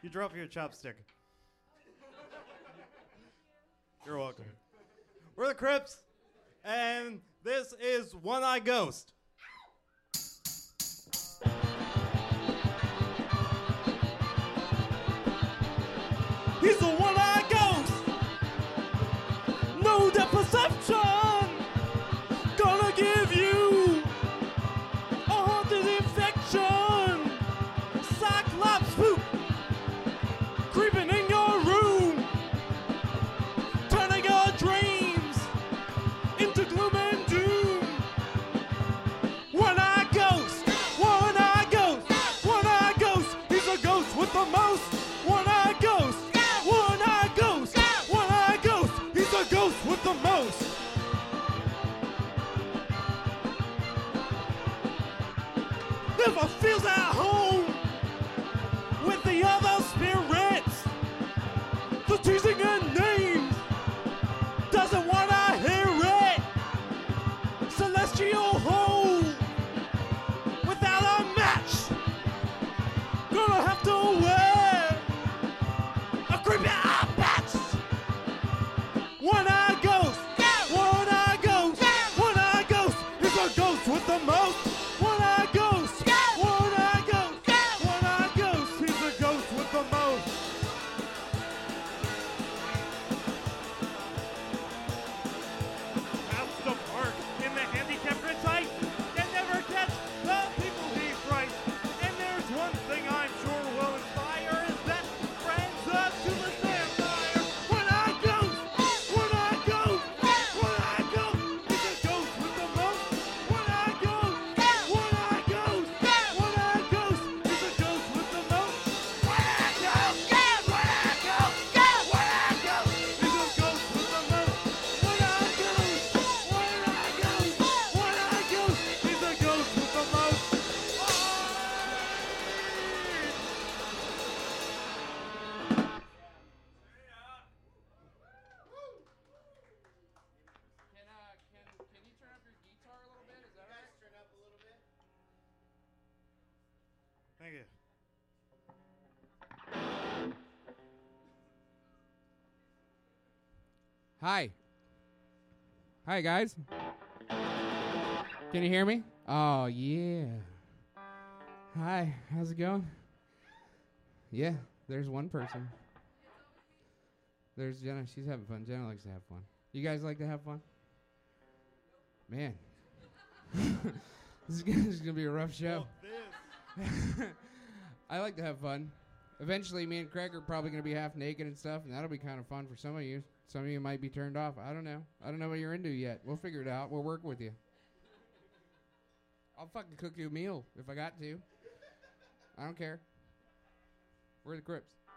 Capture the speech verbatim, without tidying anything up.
You drop your chopstick. You're welcome. We're the Crips, and this is One Eye Ghost. He's a one-eyed ghost. No depth perception. Gonna give you a haunted infection. Cyclops poop creeping in your room, turning your dreams into gloom and doom. One-eyed ghost. One-eyed ghost. One-eyed ghost. He's a ghost with the most. One-eyed ghost. One-eyed ghost. One-eyed ghost. He's a ghost with the most. Never feels at home with the other spirits. The teasing and names doesn't wanna hear it. Celestial hole without a match. Gonna have to wear a creepy eye patch. One-eyed ghost. One-eyed ghost. One-eyed ghost. He's a ghost with the most. One-eyed ghost. One-eyed ghost. One-eyed ghost. He's a ghost with the most. Past the park in the handicap grid site, can never catch the people he frights. And there's one thing I'm sure will inspire is that friends up to the vampire. One-eyed ghost. One-eyed ghost. One-eyed ghost. He's a ghost with the most. One-eyed ghost. One-eyed ghost. One-eyed ghost. He's a ghost with the most. One-eyed ghost. One-eyed ghost. One-eyed ghost. He's a ghost with the most. One-eyed ghost. One-eyed ghost. One-eyed ghost. He's a ghost with the most. Can uh can can you turn up your guitar a little bit? Is that right? Turn up a little bit. Thank you. Hi. Hi guys. Can you hear me? Oh yeah. Hi, how's it going? Yeah, there's one person. There's Jenna. She's having fun. Jenna likes to have fun. You guys like to have fun? Man. this, is gonna, this is gonna be a rough show. I like to have fun. Eventually, me and Craig are probably going to be half naked and stuff, and that'll be kind of fun for some of you. Some of you might be turned off. I don't know. I don't know what you're into yet. We'll figure it out. We'll work with you. I'll fucking cook you a meal if I got to. I don't care. We're the Crips.